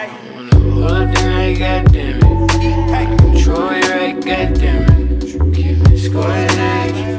wanna hold up the night, goddamn it. Control it right, goddamn it. Keep it score tonight.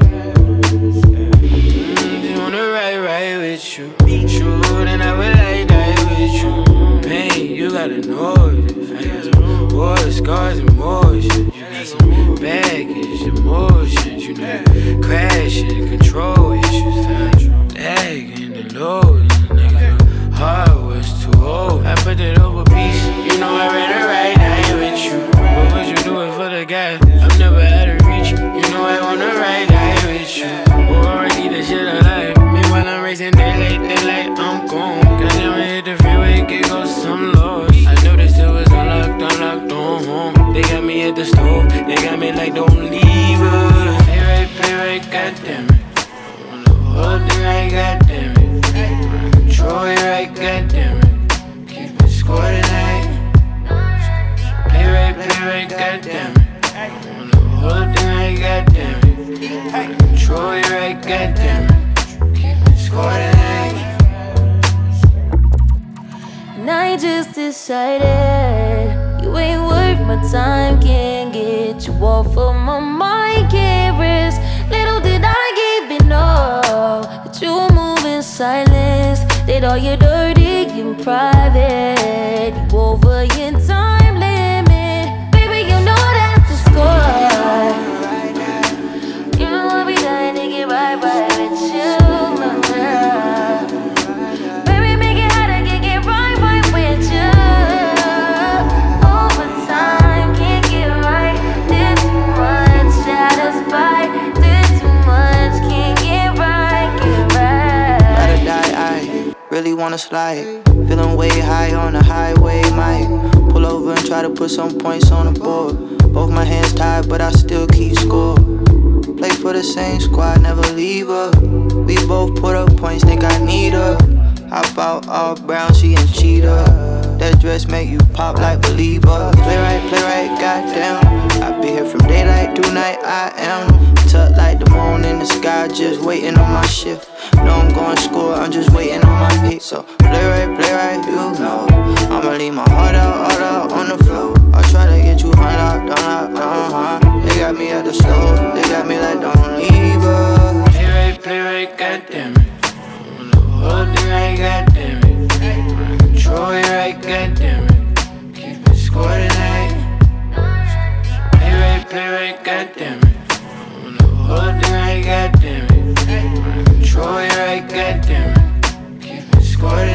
Just wanna ride with you. True, then I would like die with you. Pain, you gotta know this. I got some war scars, emotions. You got some baggage, emotions. You know, crashing, control issues. Lag in the load, nigga. Heart was too old. I put it over peace. You know I read it right night with you. What would you do it for the guy? I'm never out of reach. You know I wanna ride night with you. Or I keep that shit alive. Meanwhile I'm racing daylight, I'm gone. Cause now I hit the freeway, get ghosts, I'm lost. I noticed it was unlocked on home. They got me at the stove, they got me like don't leave us. Play right, goddamn it. I wanna hold the right, goddamn it. Control it right, goddamn it. Keep it score tonight. Play right, goddamn it. I wanna hold the right, goddamn it. Control it right, goddamn it. Keep it score tonight. And I just decided you ain't worth my time. Can't get you off of my mind. Can't risk. Little did I give it all. But you move in silence. Did all your dirty in private. You over your time limit. Baby, you know that's the score. You know I'll be dying to get right with you. Baby, make it hard to get right with you. Over time, can't get right. Did too much, satisfied. Did too much, can't get right. Ride or die, I really wanna slide. Feeling way high on the highway, might pull over and try to put some points on the board. Both my hands tied, but I still keep score. Play for the same squad, never leave her. We both put up points, think I need her. Hop out all brown, she ain't cheetah. That dress make you pop like Belieber. Play right, goddamn. I be here from daylight to night, I am. Tucked like the moon in the sky, just waiting on my shift. Know I'm going to score, I'm just waiting on my pick. So play right, you know. I'ma leave my heart out on the floor. I try to get you unlocked, They got me at the store, they got me like don't leave her. Play right, goddamn it. I wanna hold the right, goddamn it. Control it right, goddamn it. Keep it score tonight. Play right, goddamn it. I wanna hold the right, goddamn it. Control it right, goddamn it. Keep it score tonight.